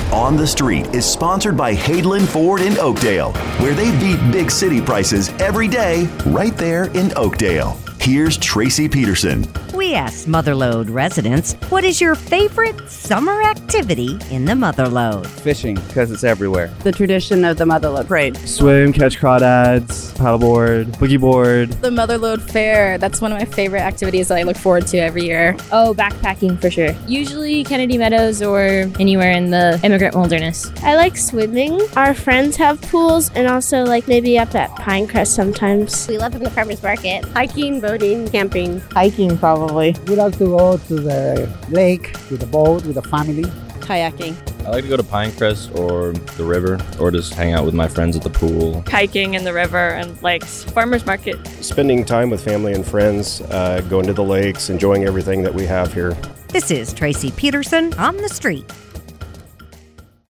On the Street is sponsored by Hadeland Ford in Oakdale, where they beat big city prices every day right there in Oakdale. Here's Tracy Peterson. We asked Motherlode residents, what is your favorite summer activity in the Motherlode? Fishing, because it's everywhere. The tradition of the Motherlode Parade. Swim, catch crawdads, paddleboard, boogie board. The Motherlode Fair, that's one of my favorite activities that I look forward to every year. Oh, backpacking for sure. Usually Kennedy Meadows or anywhere in the immigrant wilderness. I like swimming. Our friends have pools and also like maybe up at Pinecrest sometimes. We love the farmer's market. Hiking, boating, camping. Hiking probably. We like to go to the lake with the boat, with the family. Kayaking. I like to go to Pinecrest or the river, or just hang out with my friends at the pool. Hiking in the river and lakes. Farmers market. Spending time with family and friends, going to the lakes, enjoying everything that we have here. This is Tracy Peterson on the Street.